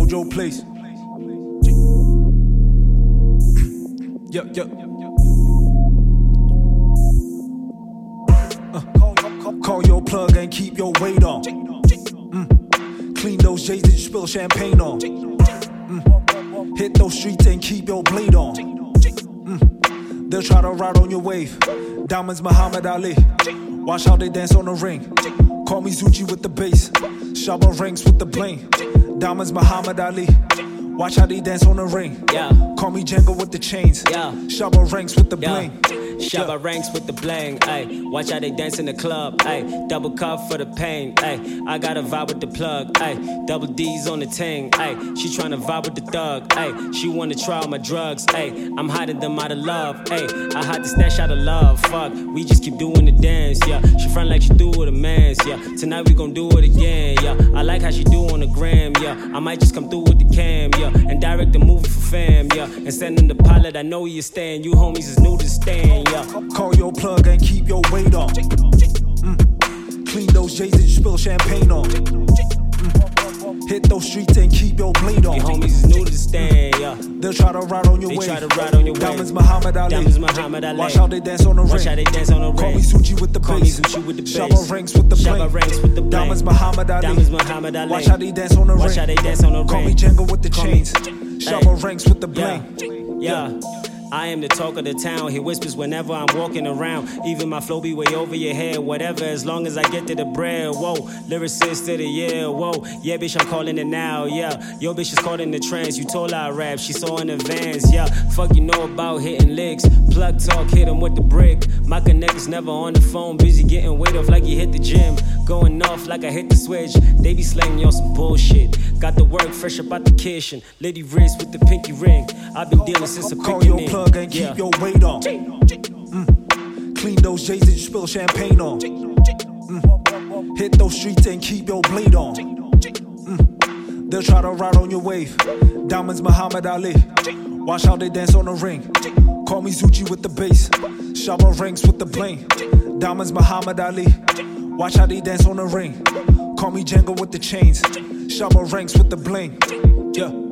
Mojo Place. Yup. Call your plug and keep your weight on. Clean those J's that you spill champagne on. Hit those streets and keep your blade on. They'll try to ride on your wave. Diamonds Muhammad Ali. Watch how they dance on the ring. Call me Zucci with the bass. Shabba ranks with the bling. Diamonds Muhammad Ali. Watch how they dance on the ring. Yeah. Call me Django with the chains. Yeah. Shabba ranks with the bling. Shabba ranks with the bling, ayy. Watch how they dance in the club, ayy. Double cup for the pain, ayy. I got a vibe with the plug, ayy. Double D's on the ting, ayy. She tryna vibe with the thug, ayy. She wanna try all my drugs, ayy. I'm hiding them out of love, ayy. I hide the stash out of love, fuck. We just keep doing the dance, yeah. She front like she do with a man's, yeah. Tonight we gon' do it again, yeah. I like how she do on the gram, yeah. I might just come through with the cam, yeah. And direct the movie for fam, yeah. And send him the pilot, I know where you stand. You homies is new to the stand, yeah. Call your plug and keep your weight on. Clean those J's that you spill champagne on. Hit those streets and keep your blade on. Your homies is new to the stand, yeah. They'll try to ride on your wave. Try to ride on your Diamonds Muhammad Ali. Diamonds Muhammad Ali. Watch how they dance on the ring. Watch how they dance on the ring. Call me Zucci with the bass. Shabba ranks with the Shabba ranks with the bling. Diamonds Muhammad Ali. Diamonds Muhammad Ali. Watch how they dance on the ring. Watch how they dance on the ring. Call me Django with the chains. Shabba ranks with the bling. Yeah. I am the talk of the town. He whispers whenever I'm walking around. Even my flow be way over your head. Whatever, as long as I get to the bread. Whoa, lyricist to the yeah. Whoa, yeah, bitch, I'm calling it now. Yeah, yo, bitch is caught in the trance. You told her I rap, she saw in advance. Yeah, fuck you know about hitting licks. Plug talk, hit him with the brick. My connect is never on the phone. Busy getting weight off like you hit the gym. Going off like I hit the switch. They be slanging y'all some bullshit. Got the work fresh up out the kitchen. Lady wrist with the pinky ring. I've been dealing since a call your plug and keep your weight on. Clean those J's that you spill champagne on. Hit those streets and keep your blade on. They'll try to ride on your wave. Diamonds Muhammad Ali. Watch how they dance on the ring. Call me Zucci with the bass. Shabba ranks with the bling. Diamonds Muhammad Ali. Watch how they dance on the ring. Call me Django with the chains. Shabba ranks with the bling. Yeah.